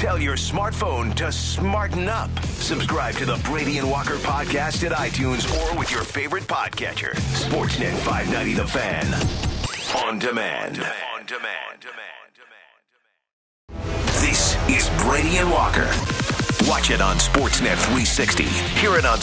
Tell your smartphone to smarten up. Subscribe to the Brady and Walker podcast at iTunes or with your favorite podcatcher. Sportsnet 590 The Fan. On demand. This is Brady and Walker. Watch it on Sportsnet 360. Hear it on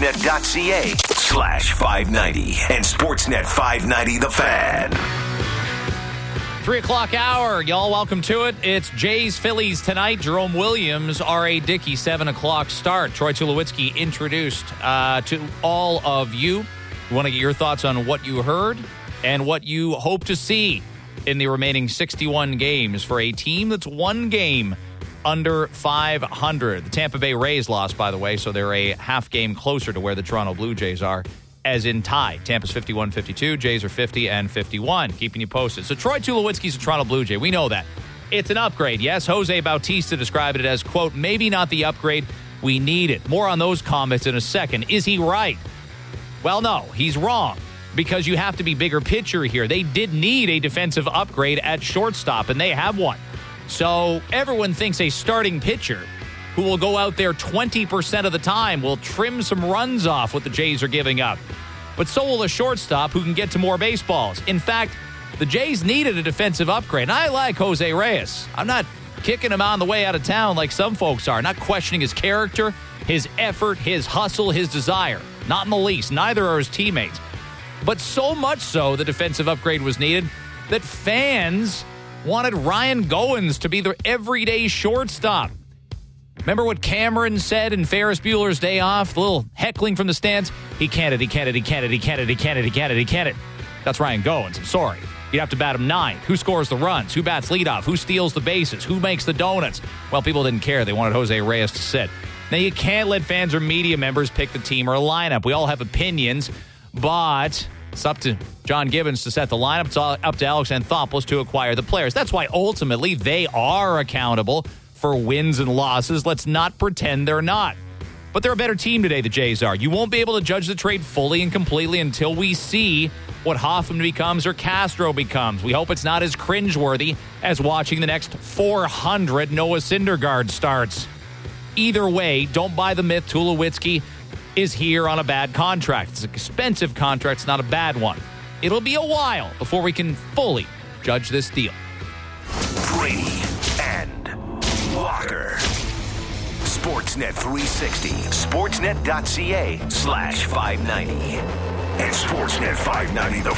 sportsnet.ca/590 and Sportsnet 590 The Fan. 3 o'clock hour. Y'all welcome to it. It's Jays Phillies tonight. Jerome Williams, R.A. Dickey, 7 o'clock start. Troy Tulowitzki introduced to all of you. We want to get your thoughts on what you heard and what you hope to see in the remaining 61 games for a team that's one game under 500. The Tampa Bay Rays lost, by the way, so they're a half game closer to where the Toronto Blue Jays are, as in tie. Tampa's 51-52, Jays are 50-51, keeping you posted. So Troy Tulowitzki's a Toronto Blue Jay. We know that. It's an upgrade, yes. Jose Bautista described it as, quote, maybe not the upgrade we needed. More on those comments in a second. Is he right? Well, no, he's wrong, because you have to be bigger picture here. They did need a defensive upgrade at shortstop, and they have one. So everyone thinks a starting pitcher who will go out there 20% of the time will trim some runs off what the Jays are giving up. But so will a shortstop who can get to more baseballs. In fact, the Jays needed a defensive upgrade. And I like Jose Reyes. I'm not kicking him on the way out of town like some folks are. Not questioning his character, his effort, his hustle, his desire. Not in the least. Neither are his teammates. But so much so the defensive upgrade was needed that fans wanted Ryan Goins to be the everyday shortstop. Remember what Cameron said in Ferris Bueller's Day Off? The little heckling from the stands? He can't it. That's Ryan Goins. I'm sorry. You'd have to bat him ninth. Who scores the runs? Who bats leadoff? Who steals the bases? Who makes the donuts? Well, people didn't care. They wanted Jose Reyes to sit. Now, you can't let fans or media members pick the team or a lineup. We all have opinions, but it's up to John Gibbons to set the lineup. It's all up to Alex Anthopoulos to acquire the players. That's why ultimately they are accountable for wins and losses. Let's not pretend they're not. But they're a better team today, the Jays are. You won't be able to judge the trade fully and completely until we see what Hoffman becomes or Castro becomes. We hope it's not as cringeworthy as watching the next 400 Noah Syndergaard starts. Either way, don't buy the myth Tulowitzki is here on a bad contract. It's an expensive contract. It's not a bad one. It'll be a while before we can fully judge this deal. Brady and Walker. Sportsnet 360. Sportsnet.ca/590. And Sportsnet 590 The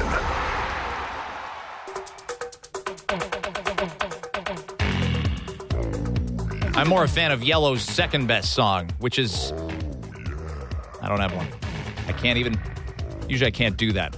Fan. I'm more a fan of Yellow's second best song, which is... I don't have one. Usually I can't do that.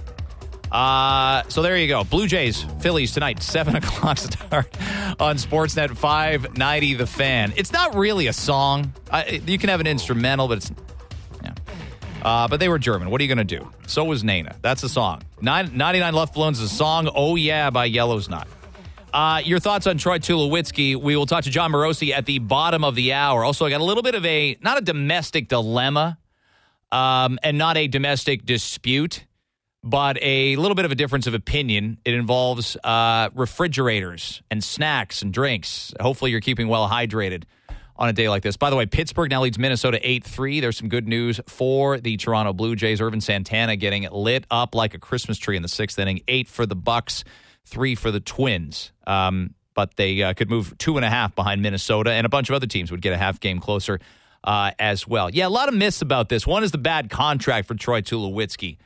So there you go. Blue Jays, Phillies tonight, 7 o'clock start on Sportsnet 590 The Fan. It's not really a song. You can have an instrumental, but it's... Yeah. But they were German. What are you going to do? So was Nena. That's a song. 99 Luftballons is a song. Oh Yeah by Yellow's not. Your thoughts on Troy Tulowitzki. We will talk to John Morosi at the bottom of the hour. Also, I got a little bit of not a domestic dilemma, and not a domestic dispute, but a little bit of a difference of opinion. It involves refrigerators and snacks and drinks. Hopefully you're keeping well hydrated on a day like this. By the way, Pittsburgh now leads Minnesota 8-3. There's some good news for the Toronto Blue Jays. Irvin Santana getting lit up like a Christmas tree in the sixth inning. 8 for the Bucks, 3 for the Twins. But they could move 2.5 behind Minnesota, and a bunch of other teams would get a half game closer as well. Yeah, a lot of myths about this. One is the bad contract for Troy Tulowitzki.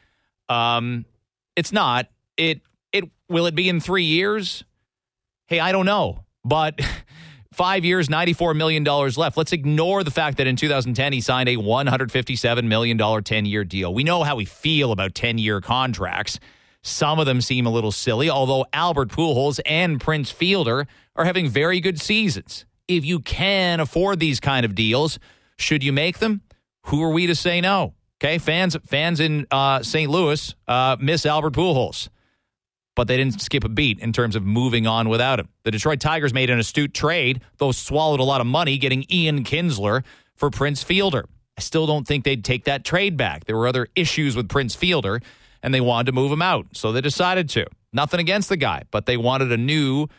It's not. Will it be in 3 years? Hey, I don't know. But 5 years, $94 million left. Let's ignore the fact that in 2010 he signed a $157 million 10-year deal. We know how we feel about 10-year contracts. Some of them seem a little silly, although Albert Pujols and Prince Fielder are having very good seasons. If you can afford these kind of deals, should you make them? Who are we to say no? Okay, fans in St. Louis miss Albert Pujols, but they didn't skip a beat in terms of moving on without him. The Detroit Tigers made an astute trade, though swallowed a lot of money getting Ian Kinsler for Prince Fielder. I still don't think they'd take that trade back. There were other issues with Prince Fielder, and they wanted to move him out, so they decided to. Nothing against the guy, but they wanted a new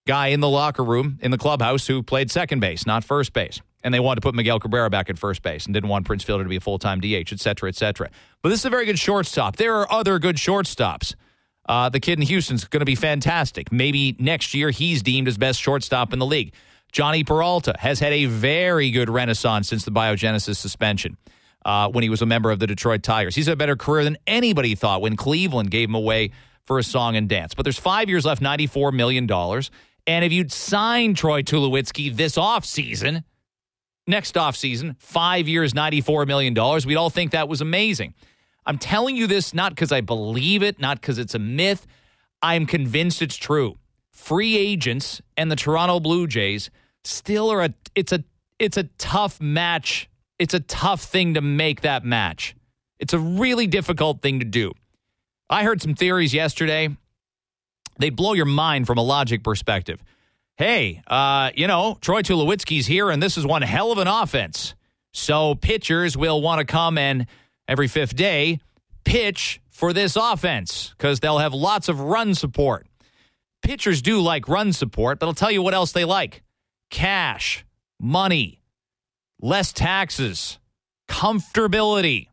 guy in the locker room, in the clubhouse, who played second base, not first base. And they wanted to put Miguel Cabrera back at first base and didn't want Prince Fielder to be a full-time DH, et cetera, et cetera. But this is a very good shortstop. There are other good shortstops. The kid in Houston's going to be fantastic. Maybe next year he's deemed as best shortstop in the league. Johnny Peralta has had a very good renaissance since the Biogenesis suspension when he was a member of the Detroit Tigers. He's had a better career than anybody thought when Cleveland gave him away for a song and dance. But there's 5 years left, $94 million. And if you'd sign Troy Tulowitzki this offseason, next offseason, 5 years, $94 million, we'd all think that was amazing. I'm telling you this not because I believe it, not because it's a myth. I'm convinced it's true. Free agents and the Toronto Blue Jays still are it's a tough match. It's a tough thing to make that match. It's a really difficult thing to do. I heard some theories yesterday. They'd blow your mind from a logic perspective. Hey, Troy Tulowitzki's here, and this is one hell of an offense. So pitchers will want to come and every fifth day pitch for this offense because they'll have lots of run support. Pitchers do like run support, but I'll tell you what else they like. Cash, money, less taxes, comfortability.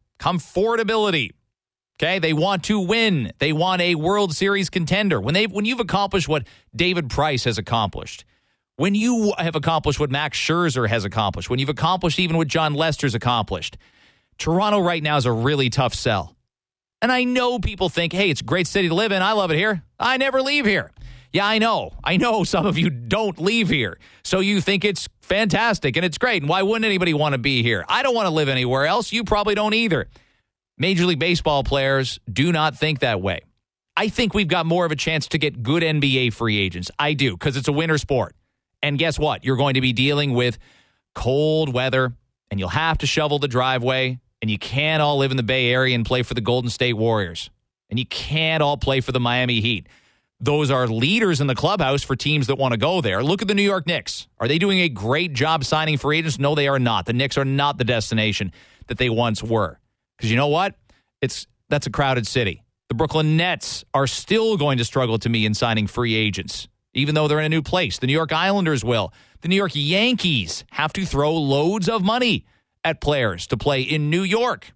Okay, they want to win. They want a World Series contender. When you've accomplished what David Price has accomplished, when you have accomplished what Max Scherzer has accomplished, when you've accomplished even what John Lester's accomplished, Toronto right now is a really tough sell. And I know people think, hey, it's a great city to live in. I love it here. I never leave here. Yeah, I know. I know some of you don't leave here. So you think it's fantastic and it's great. And why wouldn't anybody want to be here? I don't want to live anywhere else. You probably don't either. Major League Baseball players do not think that way. I think we've got more of a chance to get good NBA free agents. I do, because it's a winter sport. And guess what? You're going to be dealing with cold weather, and you'll have to shovel the driveway, and you can't all live in the Bay Area and play for the Golden State Warriors. And you can't all play for the Miami Heat. Those are leaders in the clubhouse for teams that want to go there. Look at the New York Knicks. Are they doing a great job signing free agents? No, they are not. The Knicks are not the destination that they once were. Because you know what? That's a crowded city. The Brooklyn Nets are still going to struggle to me in signing free agents, even though they're in a new place. The New York Islanders will. The New York Yankees have to throw loads of money at players to play in New York.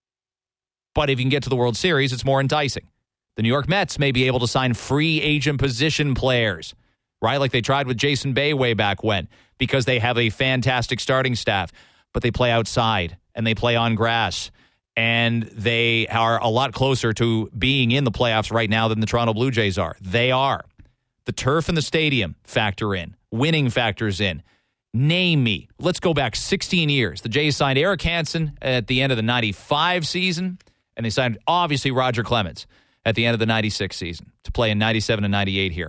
But if you can get to the World Series, it's more enticing. The New York Mets may be able to sign free agent position players, right? Like they tried with Jason Bay way back when, because they have a fantastic starting staff, but they play outside and they play on grass. And they are a lot closer to being in the playoffs right now than the Toronto Blue Jays are. They are. The turf and the stadium factor in. Winning factors in. Name me. Let's go back 16 years. The Jays signed Eric Hansen at the end of the 95 season, and they signed, obviously, Roger Clemens at the end of the 96 season to play in 97 and 98 here.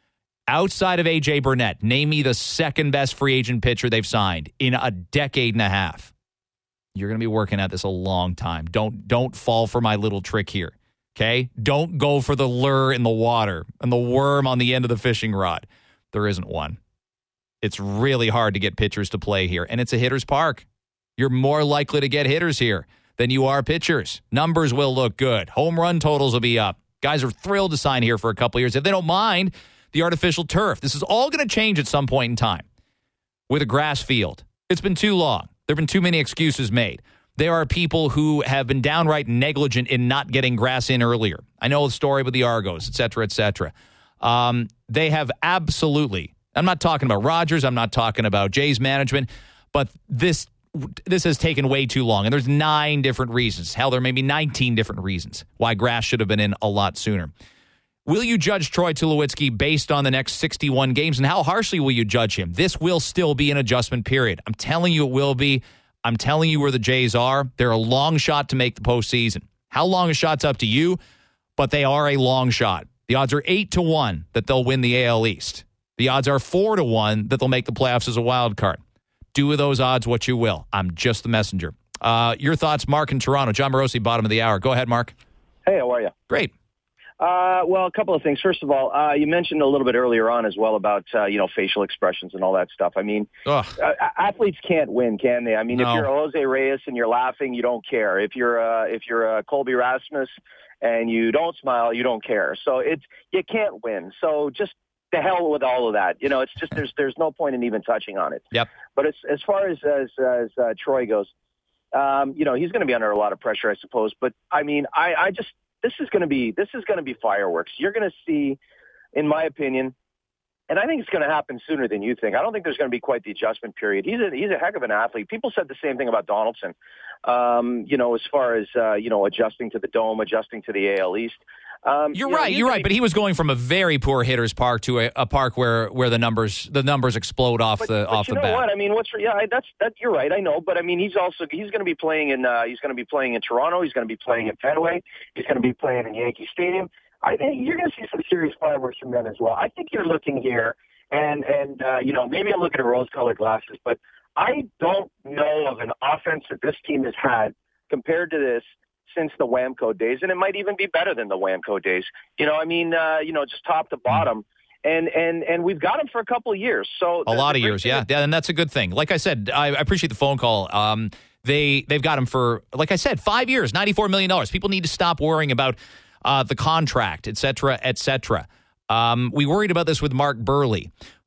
Outside of A.J. Burnett, name me the second best free agent pitcher they've signed in a decade and a half. You're going to be working at this a long time. Don't fall for my little trick here, okay? Don't go for the lure in the water and the worm on the end of the fishing rod. There isn't one. It's really hard to get pitchers to play here, and it's a hitter's park. You're more likely to get hitters here than you are pitchers. Numbers will look good. Home run totals will be up. Guys are thrilled to sign here for a couple of years if they don't mind the artificial turf. This is all going to change at some point in time with a grass field. It's been too long. There have been too many excuses made. There are people who have been downright negligent in not getting grass in earlier. I know the story with the Argos, et cetera, et cetera. They have absolutely, I'm not talking about Rogers, I'm not talking about Jays management, but this has taken way too long. And there's 9 different reasons. Hell, there may be 19 different reasons why grass should have been in a lot sooner. Will you judge Troy Tulowitzki based on the next 61 games, and how harshly will you judge him? This will still be an adjustment period. I'm telling you it will be. I'm telling you where the Jays are. They're a long shot to make the postseason. How long a shot's up to you, but they are a long shot. The odds are 8-1 that they'll win the AL East. The odds are 4-1 that they'll make the playoffs as a wild card. Do with those odds what you will. I'm just the messenger. Your thoughts, Mark in Toronto. John Morosi, bottom of the hour. Go ahead, Mark. Hey, how are you? Great. Well, a couple of things. First of all, you mentioned a little bit earlier on as well about, facial expressions and all that stuff. I mean, athletes can't win, can they? I mean, If you're Jose Reyes and you're laughing, you don't care. If you're Colby Rasmus and you don't smile, you don't care. So you can't win. So just the hell with all of that. It's just there's no point in even touching on it. Yep. But as far as Troy goes, he's going to be under a lot of pressure, I suppose. But I mean, this is going to be fireworks. You're going to see, in my opinion, and I think it's going to happen sooner than you think. I don't think there's going to be quite the adjustment period. He's a heck of an athlete. People said the same thing about Donaldson. As far as adjusting to the Dome, adjusting to the AL East. You're right. But he was going from a very poor hitter's park to a park where the numbers explode off the bat. You know what? I mean, you're right. I know, but I mean, he's going to be playing in Toronto. He's going to be playing in Fenway. He's going to be playing in Yankee Stadium. I think you're going to see some serious fireworks from them as well. I think you're looking here, and maybe I'm looking at rose-colored glasses, but I don't know of an offense that this team has had compared to this since the Whamco days, and it might even be better than the Whamco days. Just top to bottom. And we've got him for a couple of years. So a lot of years, yeah, and that's a good thing. Like I said, I appreciate the phone call. They've got him for, like I said, 5 years, $94 million. People need to stop worrying about the contract, et cetera, et cetera. We worried about this with Mark Buehrle.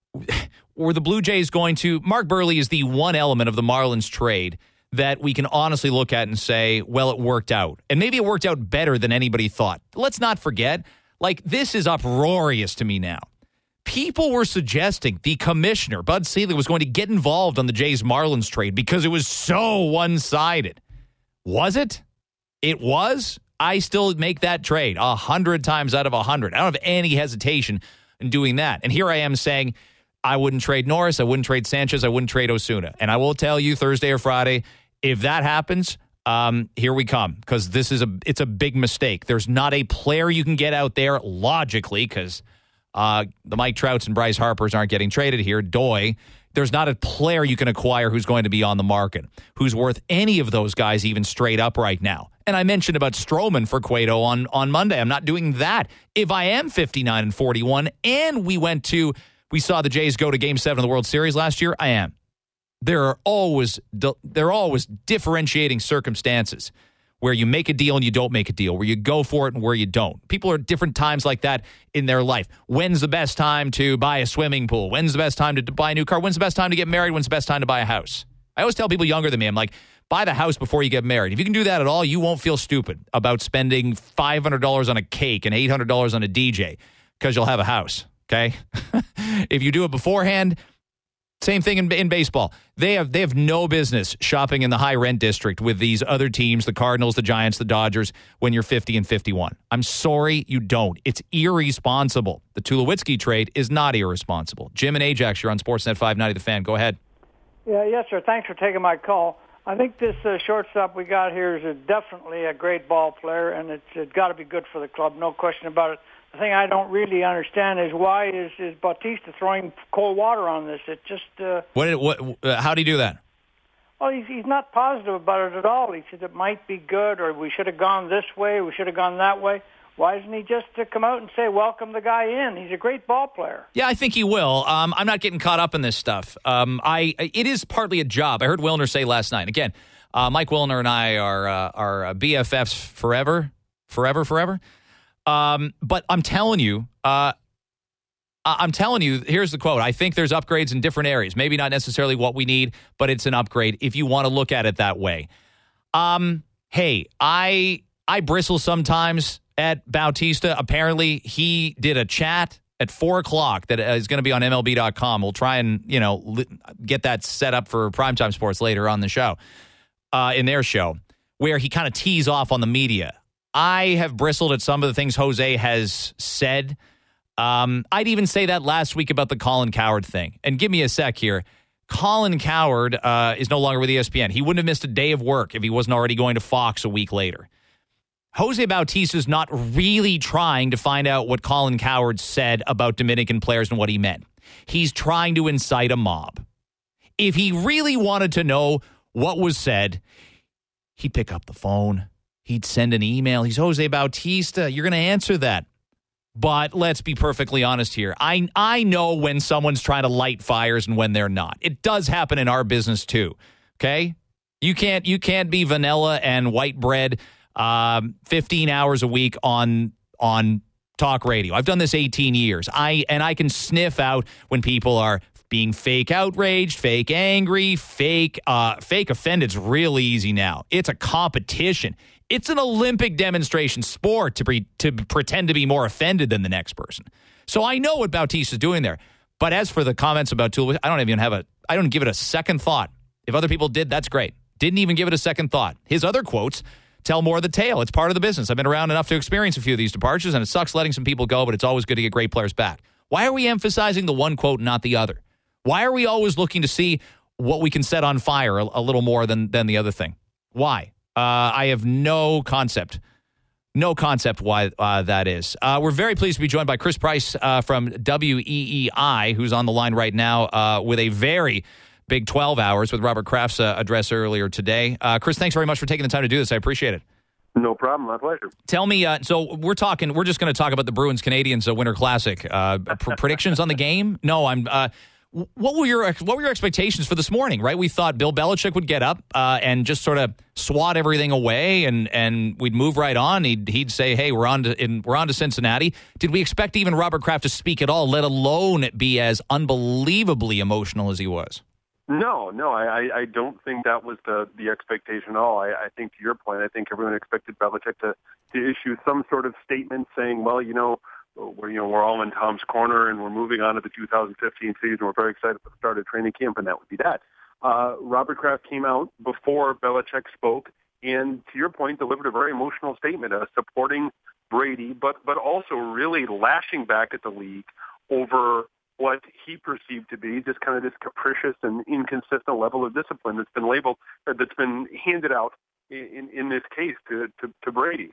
Were the Blue Jays going to... Mark Buehrle is the one element of the Marlins trade that we can honestly look at and say, well, it worked out. And maybe it worked out better than anybody thought. Let's not forget, this is uproarious to me now. People were suggesting the commissioner, Bud Selig, was going to get involved on the Jays-Marlins trade because it was so one-sided. Was it? It was? I still make that trade 100 times out of 100. I don't have any hesitation in doing that. And here I am saying I wouldn't trade Norris, I wouldn't trade Sanchez, I wouldn't trade Osuna. And I will tell you Thursday or Friday, if that happens, here we come, because it's a big mistake. There's not a player you can get out there logically, because the Mike Trouts and Bryce Harpers aren't getting traded here. There's not a player you can acquire who's going to be on the market, who's worth any of those guys even straight up right now. And I mentioned about Stroman for Cueto on Monday. I'm not doing that. If I am 59-41 and we saw the Jays go to Game 7 of the World Series last year, I am. There are always differentiating circumstances where you make a deal and you don't make a deal, where you go for it and where you don't. People are at different times like that in their life. When's the best time to buy a swimming pool? When's the best time to buy a new car? When's the best time to get married? When's the best time to buy a house? I always tell people younger than me, I'm like, buy the house before you get married. If you can do that at all, you won't feel stupid about spending $500 on a cake and $800 on a DJ because you'll have a house, okay? If you do it beforehand, same thing in baseball. They have no business shopping in the high rent district with these other teams, the Cardinals, the Giants, the Dodgers, when you're 50 and 51. I'm sorry, you don't. It's irresponsible. The Tulowitzki trade is not irresponsible. Jim and Ajax, you're on Sportsnet 590 The Fan. Go ahead. Yeah, yes, sir. Thanks for taking my call. I think this shortstop we got here is definitely a great ball player, and it's got to be good for the club, no question about it. The thing I don't really understand is why is Bautista throwing cold water on this? It just how do you do that? Well, he's not positive about it at all. He says it might be good, or we should have gone this way, we should have gone that way. Why doesn't he just come out and say, welcome the guy in? He's a great ball player. Yeah, I think he will. I'm not getting caught up in this stuff. It is partly a job. I heard Wilner say last night. Again, Mike Wilner and I are BFFs forever. But I'm telling you, here's the quote. I think there's upgrades in different areas. Maybe not necessarily what we need, but it's an upgrade if you want to look at it that way. Hey, I bristle sometimes at Bautista. Apparently, he did a chat at 4:00 that is going to be on MLB.com. We'll try and get that set up for Primetime Sports later on the show, in their show, where he kind of tees off on the media. I have bristled at some of the things Jose has said. I'd even say that last week about the Colin Cowherd thing. And give me a sec here. Colin Cowherd is no longer with ESPN. He wouldn't have missed a day of work if he wasn't already going to Fox a week later. Jose Bautista is not really trying to find out what Colin Cowherd said about Dominican players and what he meant. He's trying to incite a mob. If he really wanted to know what was said, he'd pick up the phone. He'd send an email. He's Jose Bautista. You're going to answer that. But let's be perfectly honest here. I know when someone's trying to light fires and when they're not. It does happen in our business too. Okay? You can't be vanilla and white bread 15 hours a week on talk radio. I've done this 18 years. I can sniff out when people are being fake outraged, fake angry, fake offended. It's real easy now. It's a competition. It's an Olympic demonstration sport to pretend to be more offended than the next person. So I know what Bautista's doing there. But as for the comments about Tulowitzki, I don't give it a second thought. If other people did, that's great. Didn't even give it a second thought. His other quotes tell more of the tale. It's part of the business. I've been around enough to experience a few of these departures, and it sucks letting some people go, but it's always good to get great players back. Why are we emphasizing the one quote, not the other? Why are we always looking to see what we can set on fire a little more than the other thing? Why? I have no concept. No concept why that is. We're very pleased to be joined by Chris Price from WEEI, who's on the line right now with a very big 12 hours with Robert Kraft's address earlier today. Chris, thanks very much for taking the time to do this. I appreciate it. No problem. My pleasure. Tell me, so we're just going to talk about the Bruins-Canadiens Winter Classic. Predictions on the game? No, What were your expectations for this morning, right? We thought Bill Belichick would get up and just sort of swat everything away and we'd move right on. He'd say, hey, we're on to Cincinnati. Did we expect even Robert Kraft to speak at all, let alone be as unbelievably emotional as he was? No, I don't think that was the expectation at all. I think, to your point, I think everyone expected Belichick to issue some sort of statement saying, well, we're all in Tom's corner and we're moving on to the 2015 season. We're very excited for the start of training camp, and that would be that. Robert Kraft came out before Belichick spoke and, to your point, delivered a very emotional statement supporting Brady, but also really lashing back at the league over what he perceived to be just kind of this capricious and inconsistent level of discipline that's been handed out in this case to Brady.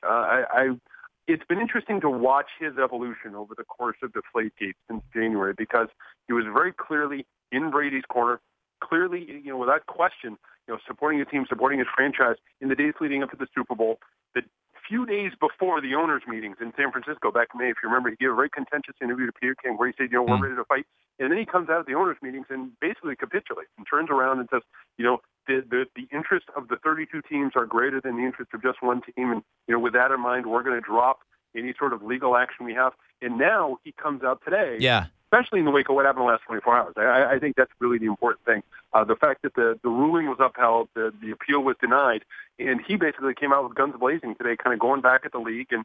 It's been interesting to watch his evolution over the course of Deflategate since January, because he was very clearly in Brady's corner, clearly, without question, supporting the team, supporting his franchise in the days leading up to the Super Bowl. The few days before the owners' meetings in San Francisco back in May, if you remember, he gave a very contentious interview to Peter King where he said, we're ready to fight. And then he comes out of the owners' meetings and basically capitulates and turns around and says, the interest of the 32 teams are greater than the interest of just one team. And, with that in mind, we're going to drop any sort of legal action we have. And now he comes out today, especially in the wake of what happened in the last 24 hours. I think that's really the important thing. The fact that the ruling was upheld, the appeal was denied, and he basically came out with guns blazing today, kind of going back at the league. And,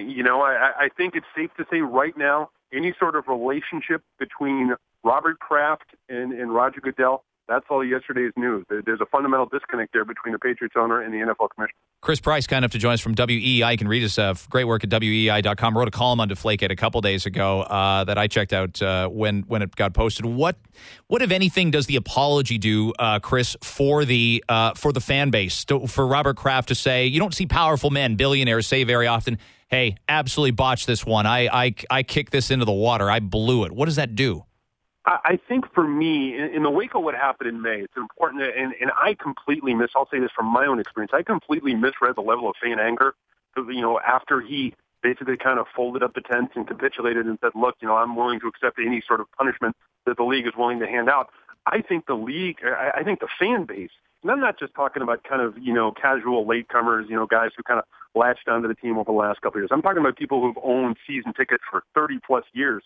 I think it's safe to say right now, any sort of relationship between Robert Kraft and Roger Goodell, that's all yesterday's news. There's a fundamental disconnect there between the Patriots owner and the NFL commissioner. Chris Price, kind enough to join us from WEEI. You can read his great work at WEEI.com. Wrote a column on Deflategate a couple days ago that I checked out when it got posted. What, if anything, does the apology do, Chris, for the fan base, for Robert Kraft to say, you don't see powerful men, billionaires, say very often, hey, absolutely botched this one. I kicked this into the water. I blew it. What does that do? I think for me, in the wake of what happened in May, it's important, and I completely I'll say this from my own experience, I completely misread the level of fan anger, after he basically kind of folded up the tents and capitulated and said, look, I'm willing to accept any sort of punishment that the league is willing to hand out. I think the league, I think the fan base, and I'm not just talking about kind of, casual latecomers, guys who kind of latched onto the team over the last couple of years. I'm talking about people who've owned season tickets for 30-plus years.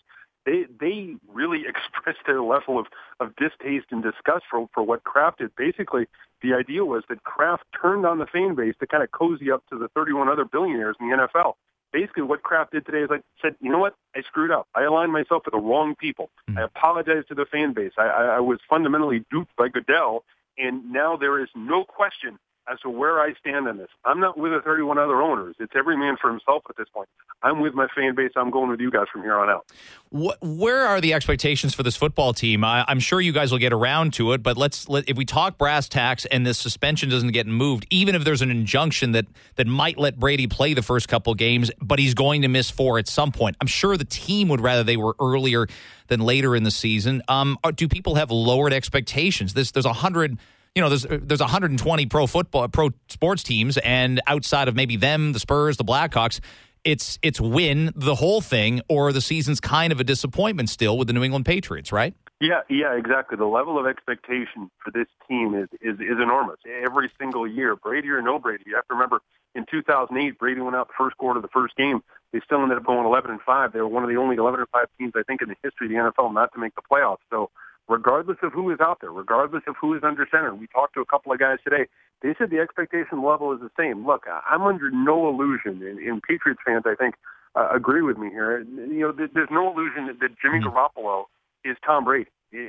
They really expressed their level of distaste and disgust for what Kraft did. Basically, the idea was that Kraft turned on the fan base to kind of cozy up to the 31 other billionaires in the NFL. Basically, what Kraft did today is said, you know what? I screwed up. I aligned myself with the wrong people. I apologize to the fan base. I was fundamentally duped by Goodell, and now there is no question as to where I stand on this. I'm not with the 31 other owners. It's every man for himself at this point. I'm with my fan base. I'm going with you guys from here on out. Where are the expectations for this football team? I'm sure you guys will get around to it, but if we talk brass tacks and this suspension doesn't get moved, even if there's an injunction that might let Brady play the first couple games, but he's going to miss 4 at some point, I'm sure the team would rather they were earlier than later in the season. Do people have lowered expectations? There's 100... there's 120 pro sports teams, and outside of maybe them, the Spurs, the Blackhawks, it's win the whole thing, or the season's kind of a disappointment still with the New England Patriots, right? Yeah, exactly. The level of expectation for this team is enormous. Every single year, Brady or no Brady. You have to remember, in 2008, Brady went out the first quarter of the first game. They still ended up going 11-5. They were one of the only 11-5 teams, I think, in the history of the NFL not to make the playoffs. So regardless of who is out there, regardless of who is under center, we talked to a couple of guys today. They said the expectation level is the same. Look, I'm under no illusion, and Patriots fans, I think, agree with me here. There's no illusion that Jimmy Garoppolo is Tom Brady.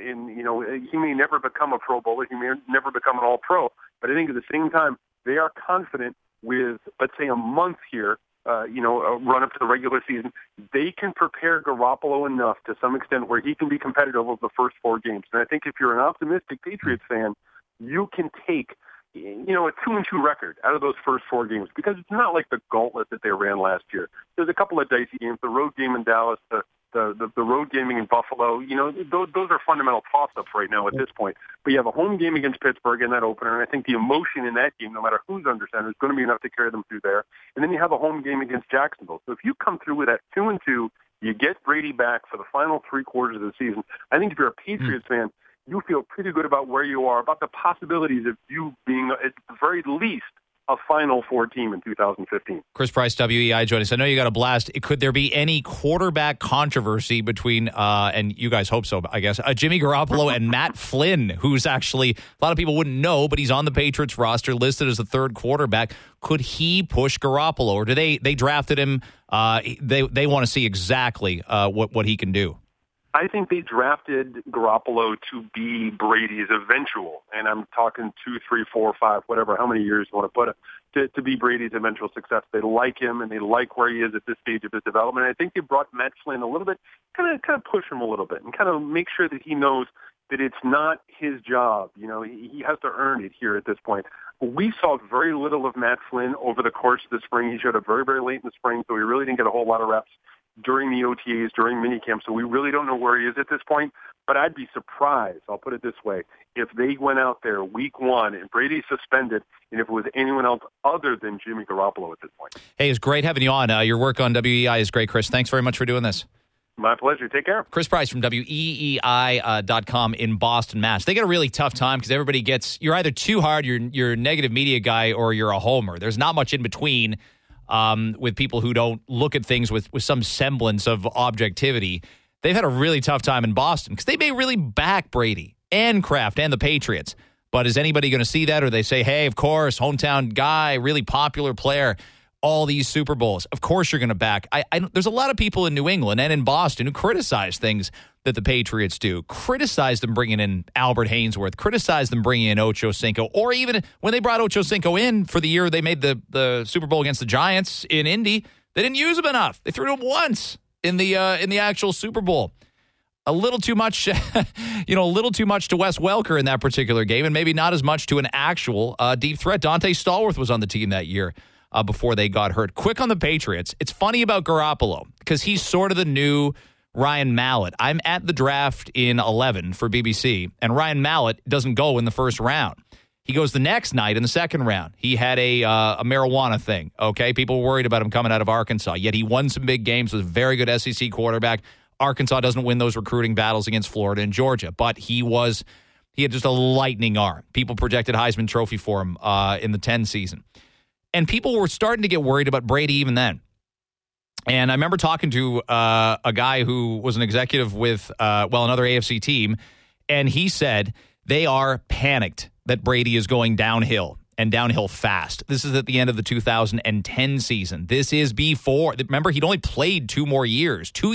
He may never become a Pro Bowler. He may never become an All-Pro. But I think at the same time, they are confident with, let's say, a month here, a run up to the regular season. They can prepare Garoppolo enough to some extent where he can be competitive over the first 4 games. And I think if you're an optimistic Patriots fan, you can take a 2-2 record out of those first 4 games, because it's not like the gauntlet that they ran last year. There's a couple of dicey games, the road game in Dallas, the road gaming in Buffalo. Those are fundamental toss-ups right now at this point. But you have a home game against Pittsburgh in that opener, and I think the emotion in that game, no matter who's under center, is going to be enough to carry them through there. And then you have a home game against Jacksonville. So if you come through with that 2-2, you get Brady back for the final 3 quarters of the season. I think if you're a Patriots fan, you feel pretty good about where you are, about the possibilities of you being, at the very least, a Final Four team in 2015. Chris Price, WEI, joined us. I know you got a blast. Could there be any quarterback controversy between, and you guys hope so, I guess, Jimmy Garoppolo and Matt Flynn, who's actually, a lot of people wouldn't know, but he's on the Patriots roster, listed as the 3rd quarterback. Could he push Garoppolo, or do they drafted him? They want to see exactly what he can do. I think they drafted Garoppolo to be Brady's eventual, and I'm talking 2, 3, 4, 5, whatever, how many years you want to put it, to be Brady's eventual success. They like him, and they like where he is at this stage of his development. And I think they brought Matt Flynn a little bit, kind of push him a little bit, and kind of make sure that he knows that it's not his job. He has to earn it here at this point. We saw very little of Matt Flynn over the course of the spring. He showed up very, very late in the spring, so we really didn't get a whole lot of reps during the OTAs, during minicamp, so we really don't know where he is at this point. But I'd be surprised, I'll put it this way, if they went out there week 1 and Brady suspended, and if it was anyone else other than Jimmy Garoppolo at this point. Hey, it's great having you on. Your work on WEI is great, Chris. Thanks very much for doing this. My pleasure. Take care. Chris Price from WEEI.com in Boston, Mass. They get a really tough time because everybody gets, you're either too hard, you're a negative media guy, or you're a homer. There's not much in between. With people who don't look at things with some semblance of objectivity. They've had a really tough time in Boston because they may really back Brady and Kraft and the Patriots. But is anybody going to see that? Or they say, hey, of course, hometown guy, really popular player, all these Super Bowls. Of course you're going to back. There's a lot of people in New England and in Boston who criticize things that the Patriots do. Criticize them bringing in Albert Hainsworth. Criticize them bringing in Ocho Cinco. Or even when they brought Ocho Cinco in for the year they made the Super Bowl against the Giants in Indy, they didn't use him enough. They threw him once in the actual Super Bowl. A little too much, a little too much to Wes Welker in that particular game, and maybe not as much to an actual deep threat. Dante Stallworth was on the team that year before they got hurt. Quick on the Patriots. It's funny about Garoppolo because he's sort of the new Ryan Mallett. I'm at the draft in 11 for BBC, and Ryan Mallett doesn't go in the first round. He goes the next night in the second round. He had a marijuana thing, okay? People were worried about him coming out of Arkansas, yet he won some big games, was a very good SEC quarterback. Arkansas doesn't win those recruiting battles against Florida and Georgia, but he had just a lightning arm. People projected Heisman Trophy for him in the 10 season. And people were starting to get worried about Brady even then. And I remember talking to a guy who was an executive with, another AFC team, and he said they are panicked that Brady is going downhill and downhill fast. This is at the end of the 2010 season. This is before. Remember, he'd only played 2 more years, 2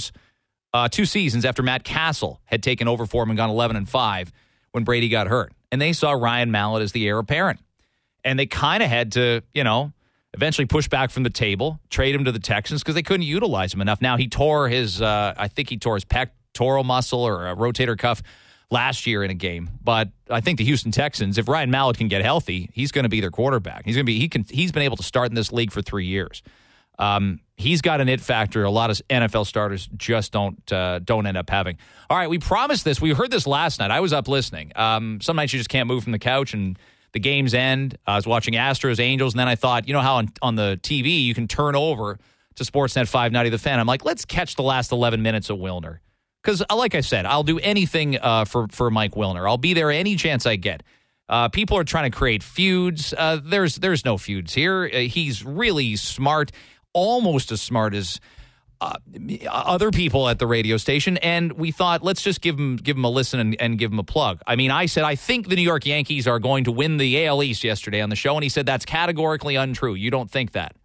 seasons after Matt Castle had taken over for him and gone 11-5 when Brady got hurt. And they saw Ryan Mallett as the heir apparent. And they kind of had to, eventually push back from the table, trade him to the Texans because they couldn't utilize him enough. Now, he tore his, pectoral muscle or a rotator cuff last year in a game. But I think the Houston Texans, if Ryan Mallett can get healthy, he's going to be their quarterback. He's been able to start in this league for 3 years. He's got an it factor a lot of NFL starters just don't end up having. All right, we promised this. We heard this last night. I was up listening. Some nights you just can't move from the couch and the game's end. I was watching Astros, Angels, and then I thought, how on the TV you can turn over to Sportsnet 590 The Fan. I'm like, let's catch the last 11 minutes of Wilner. Because, like I said, I'll do anything for Mike Wilner. I'll be there any chance I get. People are trying to create feuds. There's no feuds here. He's really smart, almost as smart as other people at the radio station, and we thought, let's just give him a listen and give him a plug. I mean, I said, I think the New York Yankees are going to win the AL East yesterday on the show, and he said that's categorically untrue. You don't think that.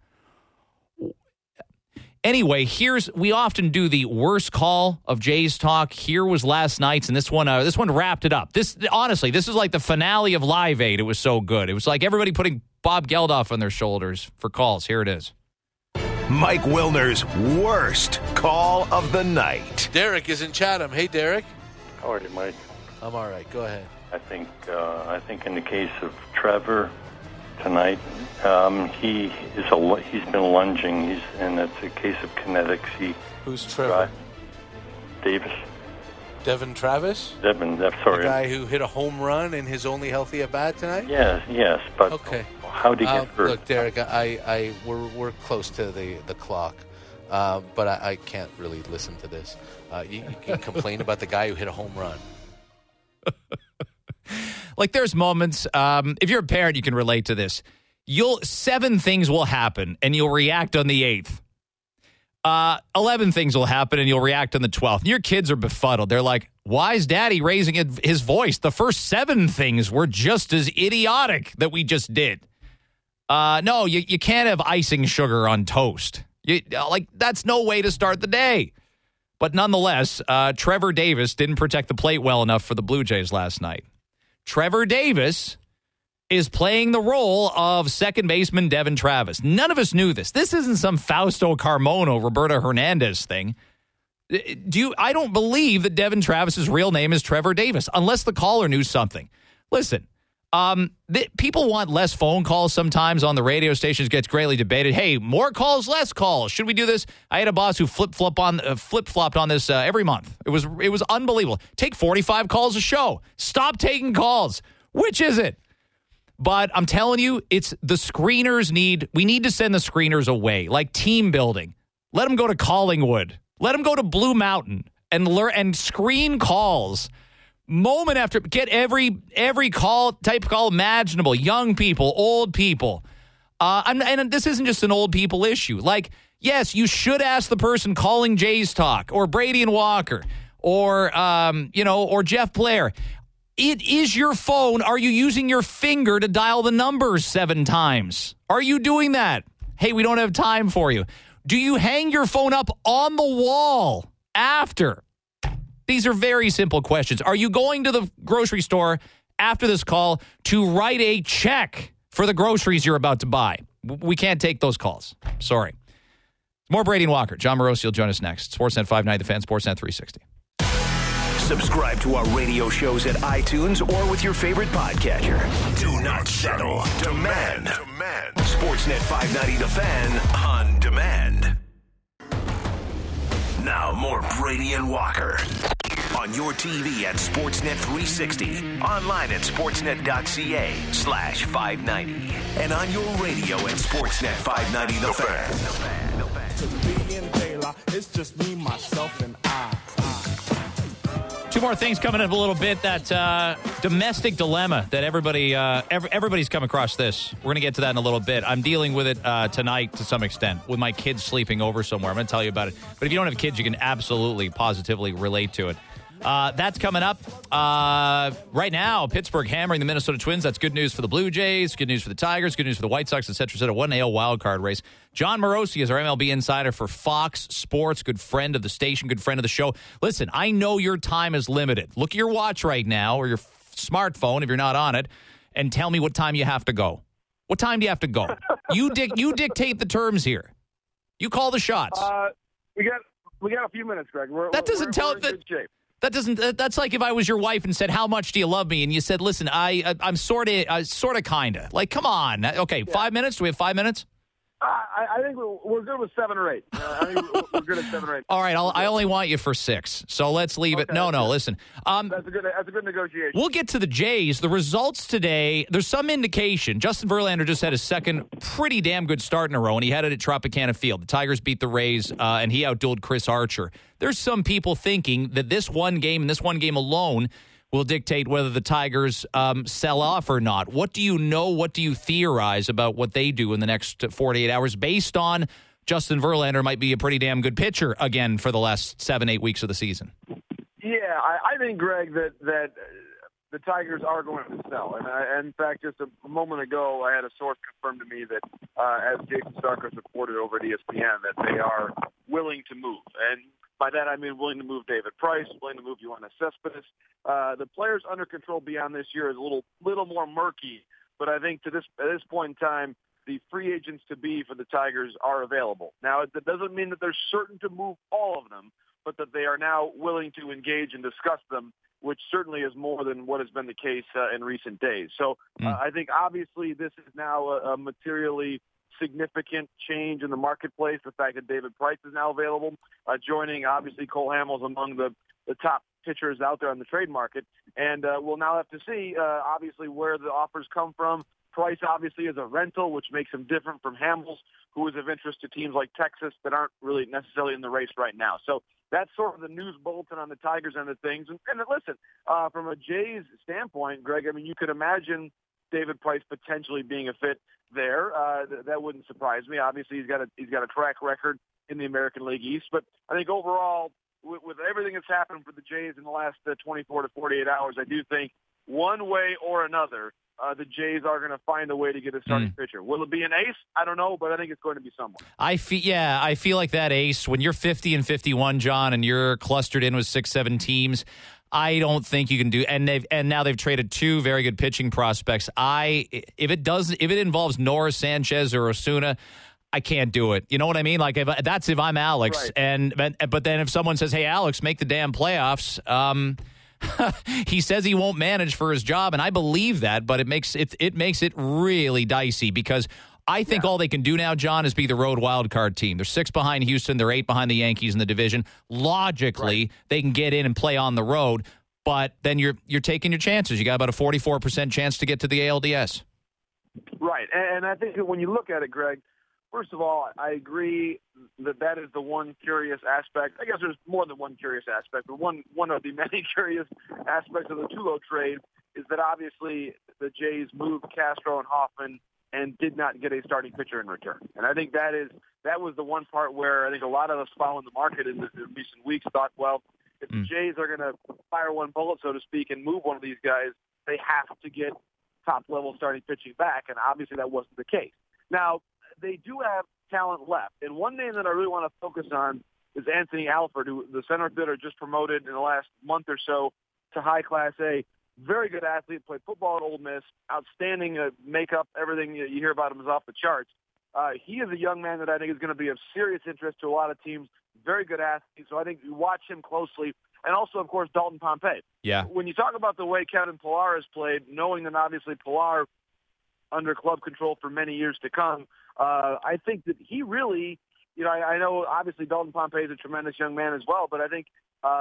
Anyway, we often do the worst call of Jays talk. Here was last night's, and this one wrapped it up. Honestly, this is like the finale of Live Aid. It was so good. It was like everybody putting Bob Geldof on their shoulders for calls. Here it is. Mike Wilner's worst call of the night. Derek is in Chatham. Hey, Derek. How are you, Mike? I'm all right. Go ahead. I think in the case of Trevor tonight, he's been lunging. And it's a case of kinetics. Who's Trevor? Davis. Devin Travis? Sorry. The guy who hit a home run in his only healthy at-bat tonight? Yes, but okay. How did he get hurt? Look, Derek, we're close to the clock, but I can't really listen to this. You can complain about the guy who hit a home run. Like, there's moments, if you're a parent, you can relate to this. 7 things will happen, and you'll react on the 8th. 11 things will happen, and you'll react on the 12th. Your kids are befuddled. They're like, why is Daddy raising his voice? The first 7 things were just as idiotic that we just did. No, you can't have icing sugar on toast. That's no way to start the day. But nonetheless, Trevor Davis didn't protect the plate well enough for the Blue Jays last night. Trevor Davis is playing the role of second baseman Devin Travis. None of us knew this. This isn't some Fausto Carmona, Roberto Hernandez thing. I don't believe that Devin Travis's real name is Trevor Davis, unless the caller knew something. Listen, people want less phone calls sometimes on the radio stations. Gets greatly debated. Hey, more calls, less calls. Should we do this? I had a boss who flip-flopped on this every month. It was unbelievable. Take 45 calls a show. Stop taking calls. Which is it? But I'm telling you, it's the screeners we need to send the screeners away, like team building. Let them go to Collingwood. Let them go to Blue Mountain and screen calls. Moment after, get every type of call imaginable. Young people, old people. And this isn't just an old people issue. Like, yes, you should ask the person calling Jays Talk or Brady and Walker or Jeff Blair. It is your phone. Are you using your finger to dial the numbers 7 times? Are you doing that? Hey, we don't have time for you. Do you hang your phone up on the wall after? These are very simple questions. Are you going to the grocery store after this call to write a check for the groceries you're about to buy? We can't take those calls. Sorry. More Brady and Walker. John Morosi will join us next. Sportsnet 590, The Fan, Sportsnet 360. Subscribe to our radio shows at iTunes or with your favorite podcatcher. Do not settle. Demand. Sportsnet 590 The Fan on demand. Now more Brady and Walker. On your TV at Sportsnet 360. Online at sportsnet.ca/590. And on your radio at Sportsnet 590 The Fan. To be in daylight, it's just me, myself, and I. 2 more things coming up a little bit. That domestic dilemma that everybody's come across this. We're going to get to that in a little bit. I'm dealing with it tonight to some extent with my kids sleeping over somewhere. I'm going to tell you about it. But if you don't have kids, you can absolutely, positively relate to it. That's coming up. Right now, Pittsburgh hammering the Minnesota Twins. That's good news for the Blue Jays, good news for the Tigers, good news for the White Sox, et cetera. One AL wildcard race. John Morosi is our MLB insider for Fox Sports, good friend of the station, good friend of the show. Listen, I know your time is limited. Look at your watch right now or your smartphone if you're not on it and tell me what time you have to go. What time do you have to go? You dictate the terms here. You call the shots. We got a few minutes, Greg. We're in good shape. That's like if I was your wife and said, how much do you love me? And you said, listen, I'm sort of, kind of. Like, come on. Okay, yeah. 5 minutes? Do we have 5 minutes? I think we're good with 7 or 8. I think we're good at 7 or 8. All right, I only want you for 6, so let's leave it. No, listen. That's a good negotiation. We'll get to the Jays. The results today, there's some indication. Justin Verlander just had his second pretty damn good start in a row, and he had it at Tropicana Field. The Tigers beat the Rays, and he outdueled Chris Archer. There's some people thinking that this one game and this one game alone will dictate whether the Tigers sell off or not. What do you know? What do you theorize about what they do in the next 48 hours based on Justin Verlander might be a pretty damn good pitcher again for the last 7-8 weeks of the season? Yeah, I think, Greg, that the Tigers are going to sell. And in fact, just a moment ago, I had a source confirm to me that, as Jason Starkers reported over at ESPN, that they are willing to move. And by that, I mean willing to move David Price, willing to move Yoenis Cespedes. The players under control beyond this year is a little more murky, but I think at this point in time, the free agents to be for the Tigers are available. Now, that doesn't mean that they're certain to move all of them, but that they are now willing to engage and discuss them, which certainly is more than what has been the case in recent days. So I think obviously this is now a materially significant change in the marketplace, the fact that David Price is now available, joining obviously Cole Hamels among the top pitchers out there on the trade market. And we'll now have to see, obviously, where the offers come from. Price obviously is a rental, which makes him different from Hamels, who is of interest to teams like Texas that aren't really necessarily in the race right now. So that's sort of the news bulletin on the Tigers end of things. And listen, from a Jays standpoint, Greg, I mean, you could imagine David Price potentially being a fit there. That wouldn't surprise me. Obviously, he's got a track record in the American League East. But I think overall, with everything that's happened for the Jays in the last 24 to 48 hours, I do think one way or another, the Jays are going to find a way to get a starting pitcher. Will it be an ace? I don't know, but I think it's going to be someone. I feel like that ace, when you're 50-51, John, and you're clustered in with 6-7 teams, I don't think you can do. And now they've traded 2 very good pitching prospects. If it involves Nora, Sanchez, or Osuna, I can't do it. You know what I mean? Like if I'm Alex, right. But then if someone says, "Hey, Alex, make the damn playoffs," he says he won't manage for his job, and I believe that. But it makes it really dicey because I think all they can do now, John, is be the road wild card team. They're 6 behind Houston. They're 8 behind the Yankees in the division. Logically, they can get in and play on the road, but then you're taking your chances. You got about a 44% chance to get to the ALDS. Right, and I think that when you look at it, Greg, first of all, I agree that is the one curious aspect. I guess there's more than one curious aspect, but one of the many curious aspects of the Tulo trade is that obviously the Jays moved Castro and Hoffman and did not get a starting pitcher in return. And I think that was the one part where I think a lot of us following the market in recent weeks thought, well, if the Jays are going to fire one bullet, so to speak, and move one of these guys, they have to get top-level starting pitching back, and obviously that wasn't the case. Now, they do have talent left. And one name that I really want to focus on is Anthony Alford, who the center fielder just promoted in the last month or so to high Class A. Very good athlete, played football at Ole Miss, outstanding makeup, everything you hear about him is off the charts. He is a young man that I think is going to be of serious interest to a lot of teams. Very good athlete, so I think you watch him closely. And also, of course, Dalton Pompey. Yeah. When you talk about the way Kevin Pillar has played, knowing that obviously Pillar under club control for many years to come, I think that he really, I know obviously Dalton Pompey is a tremendous young man as well, but I think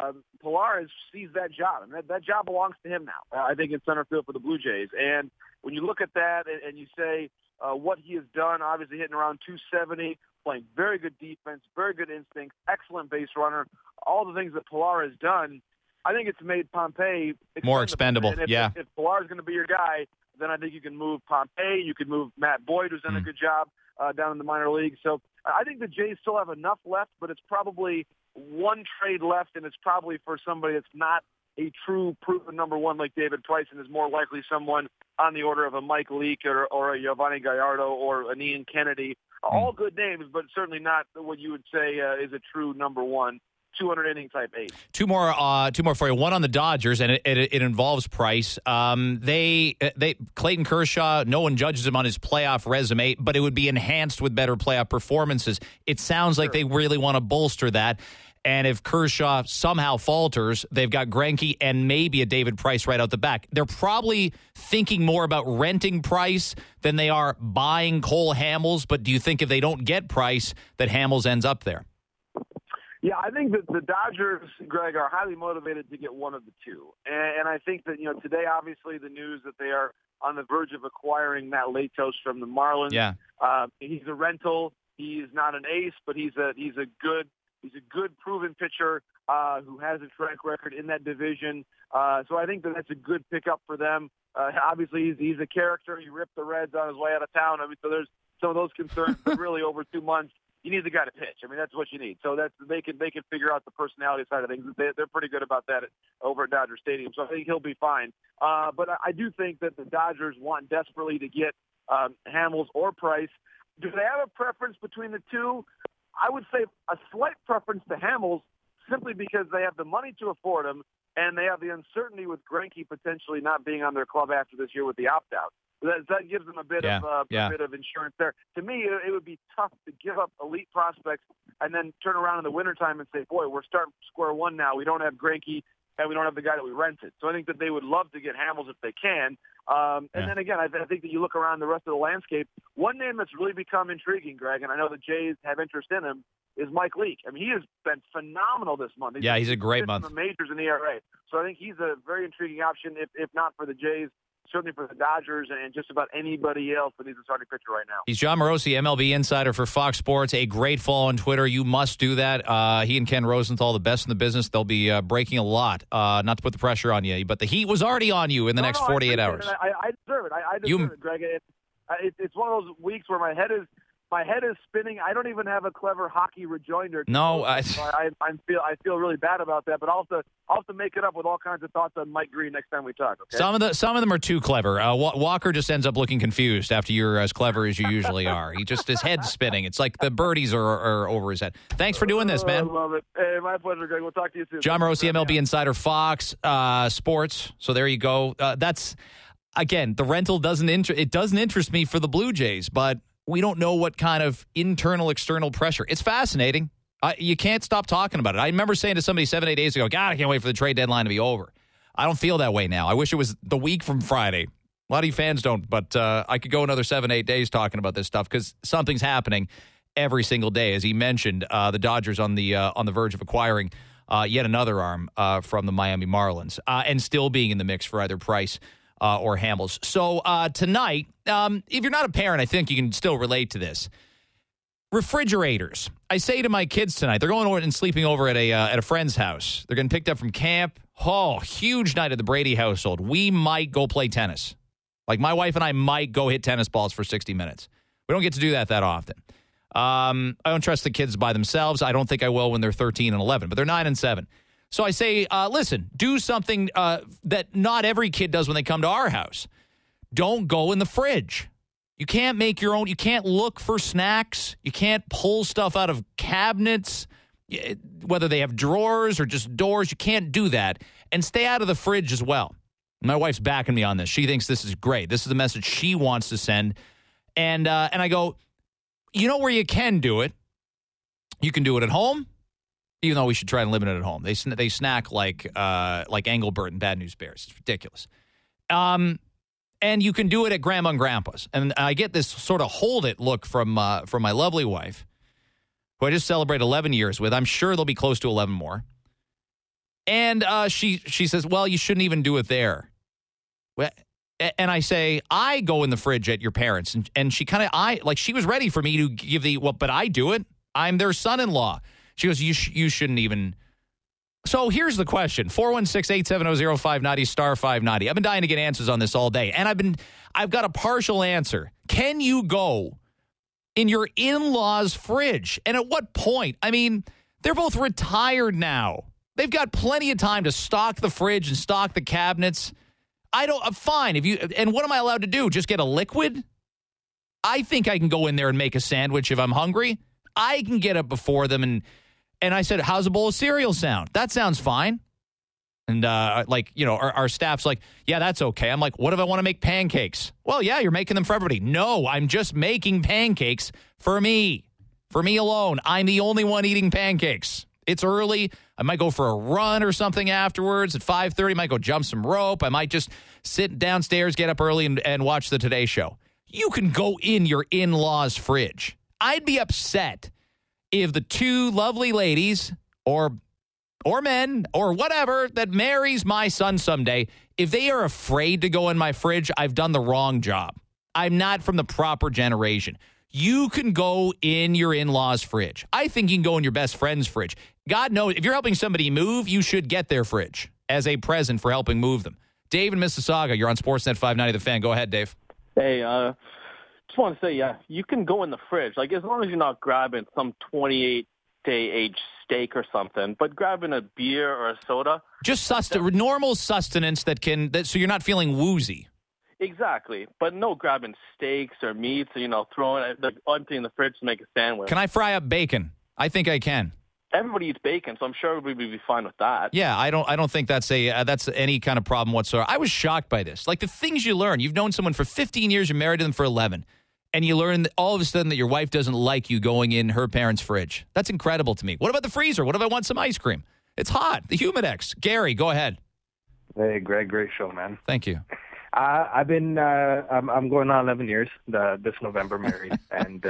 Pillar sees that job, and that job belongs to him now, I think, in center field for the Blue Jays. And when you look at that and you say what he has done, obviously hitting around 270, playing very good defense, very good instincts, excellent base runner, all the things that Pillar has done, I think it's made Pompey more expendable. And if Pillar is going to be your guy, then I think you can move Pompey. You can move Matt Boyd, who's done a good job down in the minor leagues. So I think the Jays still have enough left, but it's probably one trade left, and it's probably for somebody that's not a true proven number one like David Price, and is more likely someone on the order of a Mike Leake or a Giovanni Gallardo or an Ian Kennedy. All good names, but certainly not what you would say is a true number one. 200-inning type ace. Two more for you. One on the Dodgers, and it involves Price. They Clayton Kershaw, no one judges him on his playoff resume, but it would be enhanced with better playoff performances. It sounds like they really want to bolster that. And if Kershaw somehow falters, they've got Greinke and maybe a David Price right out the back. They're probably thinking more about renting Price than they are buying Cole Hamels. But do you think if they don't get Price, that Hamels ends up there? Yeah, I think that the Dodgers, Greg, are highly motivated to get one of the two. And I think that, today, obviously, the news that they are on the verge of acquiring Matt Latos from the Marlins. Yeah. He's a rental. He's not an ace, but he's a good proven pitcher who has a track record in that division. So I think that's a good pickup for them. Obviously, he's a character. He ripped the Reds on his way out of town. So there's some of those concerns, but really over 2 months, you need the guy to pitch. That's what you need. So they can figure out the personality side of things. They're pretty good about that over at Dodger Stadium. So I think he'll be fine. But I do think that the Dodgers want desperately to get Hamels or Price. Do they have a preference between the two? I would say a slight preference to Hamels simply because they have the money to afford him and they have the uncertainty with Greinke potentially not being on their club after this year with the opt-out. That gives them a bit of insurance there. To me, it would be tough to give up elite prospects and then turn around in the wintertime and say, boy, we're starting square one now. We don't have Greinke and we don't have the guy that we rented. So I think that they would love to get Hamels if they can. And then again, I think that you look around the rest of the landscape. One name that's really become intriguing, Greg, and I know the Jays have interest in him, is Mike Leake. He has been phenomenal this month. He's a great month. The majors in the ERA. So I think he's a very intriguing option, if not for the Jays, certainly for the Dodgers and just about anybody else that needs a starting pitcher right now. He's John Morosi, MLB insider for Fox Sports. A great follow on Twitter. You must do that. He and Ken Rosenthal, the best in the business. They'll be breaking a lot. Not to put the pressure on you, but the heat was already on you in the next 48 hours. I deserve it. I deserve it, Greg. It's one of those weeks where my head is spinning. I don't even have a clever hockey rejoinder. No, I feel really bad about that. But I'll have to make it up with all kinds of thoughts on Mike Green next time we talk. Okay? Some of them are too clever. Walker just ends up looking confused after you're as clever as you usually are. His head's spinning. It's like the birdies are over his head. Thanks for doing this, man. I love it. Hey, my pleasure, Greg. We'll talk to you soon. John Morosi, MLB insider, Fox Sports. So there you go. That's again, the rental doesn't interest me for the Blue Jays, but we don't know what kind of internal, external pressure. It's fascinating. You can't stop talking about it. I remember saying to somebody 7-8 days ago, God, I can't wait for the trade deadline to be over. I don't feel that way now. I wish it was the week from Friday. A lot of you fans don't, but I could go another 7-8 days talking about this stuff because something's happening every single day. As he mentioned, the Dodgers on the verge of acquiring yet another arm from the Miami Marlins and still being in the mix for either Price or Hamels. So tonight, if you're not a parent, I think you can still relate to this. Refrigerators. I say to my kids tonight, they're going over and sleeping over at a friend's house. They're getting picked up from camp. Oh, huge night at the Brady household. We might go play tennis. Like my wife and I might go hit tennis balls for 60 minutes. We don't get to do that often. I don't trust the kids by themselves. I don't think I will when they're 13 and 11, but they're 9 and 7. So I say, listen, do something that not every kid does when they come to our house. Don't go in the fridge. You can't make your own. You can't look for snacks. You can't pull stuff out of cabinets, whether they have drawers or just doors. You can't do that. And stay out of the fridge as well. My wife's backing me on this. She thinks this is great. This is the message she wants to send. And I go, you know where you can do it? You can do it at home. Even though we should try and limit it at home. They snack like Engelbert and Bad News Bears. It's ridiculous. And you can do it at Grandma and Grandpa's. And I get this sort of hold it look from my lovely wife, who I just celebrated 11 years with. I'm sure they'll be close to 11 more. And she says, well, you shouldn't even do it there. And I say, I go in the fridge at your parents. And she kind of, she was ready for me to give but I do it. I'm their son-in-law. She goes, you shouldn't even. So here's the question. 416-870-0590, star 590. I've been dying to get answers on this all day. And I've got a partial answer. Can you go in your in-laws' fridge? And at what point? I mean, they're both retired now. They've got plenty of time to stock the fridge and stock the cabinets. Fine. And what am I allowed to do? Just get a liquid? I think I can go in there and make a sandwich if I'm hungry. I can get up before them and I said, how's a bowl of cereal sound? That sounds fine. And our staff's like, yeah, that's okay. I'm like, what if I want to make pancakes? Well, yeah, you're making them for everybody. No, I'm just making pancakes for me alone. I'm the only one eating pancakes It's early. I might go for a run or something afterwards. At 5:30, I might go jump some rope. I might just sit downstairs, get up early, and watch the Today Show. You can go in your in-laws' fridge. I'd be upset if the two lovely ladies or men or whatever that marries my son someday, if they are afraid to go in my fridge, I've done the wrong job. I'm not from the proper generation. You can go in your in-laws' fridge. I think you can go in your best friend's fridge. God knows, if you're helping somebody move, you should get their fridge as a present for helping move them. Dave in Mississauga, you're on Sportsnet 590 The Fan. Go ahead, Dave. Hey, just want to say, yeah, you can go in the fridge. Like, as long as you're not grabbing some 28-day aged steak or something, but grabbing a beer or a soda. Just normal sustenance so you're not feeling woozy. Exactly. But no grabbing steaks or meats or, throwing it, emptying the fridge to make a sandwich. Can I fry up bacon? I think I can. Everybody eats bacon, so I'm sure everybody would be fine with that. Yeah, I don't think that's any kind of problem whatsoever. I was shocked by this. Like, the things you learn. You've known someone for 15 years, you're married to them for 11, and you learn that all of a sudden that your wife doesn't like you going in her parents' fridge. That's incredible to me. What about the freezer? What if I want some ice cream? It's hot. The Humidex. Gary, go ahead. Hey, Greg, great show, man. Thank you. I've been I'm going on 11 years this November married, and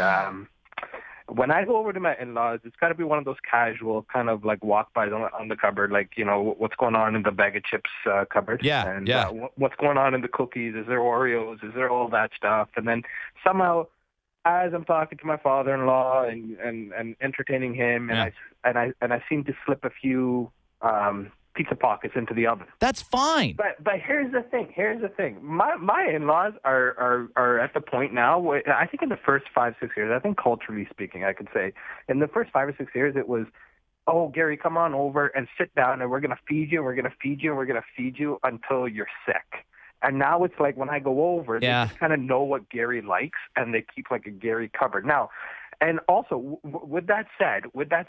when I go over to my in-laws, it's got to be one of those casual kind of like walk-bys on the cupboard, like, what's going on in the bag of chips cupboard. Yeah, and, yeah. What's going on in the cookies? Is there Oreos? Is there all that stuff? And then somehow, as I'm talking to my father-in-law and entertaining him, and I seem to slip a few pizza pockets into the oven. That's fine. But here's the thing. My in-laws are at the point now where I think in the first 5-6 years, I think culturally speaking, I could say, in the first 5 or 6 years, it was, oh, Gary, come on over and sit down and we're going to feed you and we're going to feed you and we're going to feed you until you're sick. And now it's like when I go over, they just kind of know what Gary likes and they keep like a Gary cupboard. Now, and also, with that said,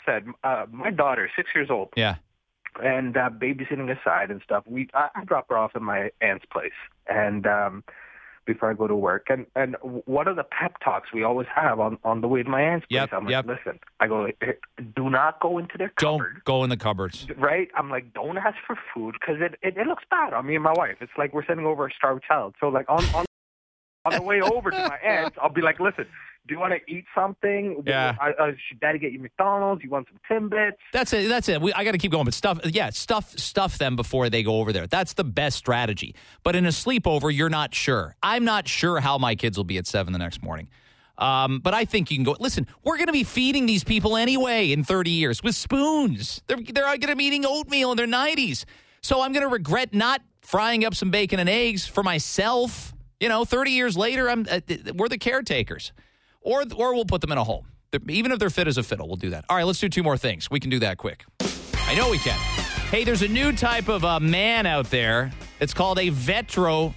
my daughter is 6 years old. Yeah. And babysitting aside and stuff, I drop her off at my aunt's place, and before I go to work. And one of the pep talks we always have on the way to my aunt's place, I'm like, listen, I go, do not go into their cupboard. Don't go in the cupboards. Right? I'm like, don't ask for food because it looks bad on me and my wife. It's like we're sending over a starved child. So like on the way over to my aunt's, I'll be like, listen, do you want to eat something? Yeah. Should Daddy get you McDonald's? You want some Timbits? That's it. I got to keep going. But stuff them before they go over there. That's the best strategy. But in a sleepover, you're not sure. I'm not sure how my kids will be at 7 the next morning. But I think you can go. Listen, we're going to be feeding these people anyway in 30 years with spoons. They're going to be eating oatmeal in their 90s. So I'm going to regret not frying up some bacon and eggs for myself. 30 years later, we're the caretakers. Or we'll put them in a home. Even if they're fit as a fiddle, we'll do that. All right, let's do 2 more things. We can do that quick. I know we can. Hey, there's a new type of man out there. It's called a vetrosexual.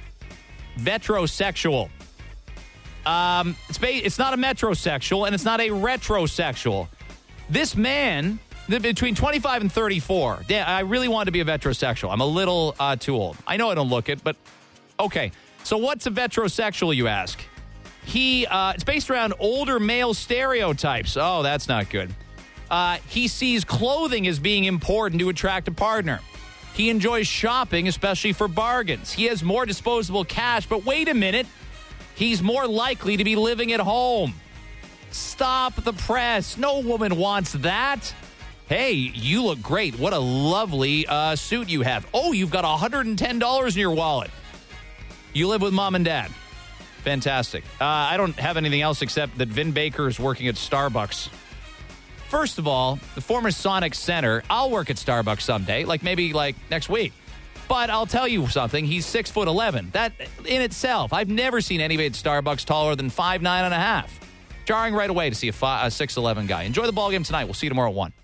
It's not a metrosexual, and it's not a retrosexual. This man, between 25 and 34, I really want to be a vetrosexual. I'm a little too old. I know I don't look it, but okay. So what's a vetrosexual, you ask? It's based around older male stereotypes. Oh, that's not good. He sees clothing as being important to attract a partner. He enjoys shopping, especially for bargains. He has more disposable cash, but wait a minute. He's more likely to be living at home. Stop the press. No woman wants that. Hey, you look great. What a lovely suit you have. Oh, you've got $110 in your wallet. You live with mom and dad. Fantastic. I don't have anything else except that Vin Baker is working at Starbucks. First of all, the former Sonic center, I'll work at Starbucks someday, maybe next week. But I'll tell you something, he's 6'11". That in itself, I've never seen anybody at Starbucks taller than 5'9.5". Jarring right away to see a 6'11" guy. Enjoy the ballgame tonight. We'll see you tomorrow at 1.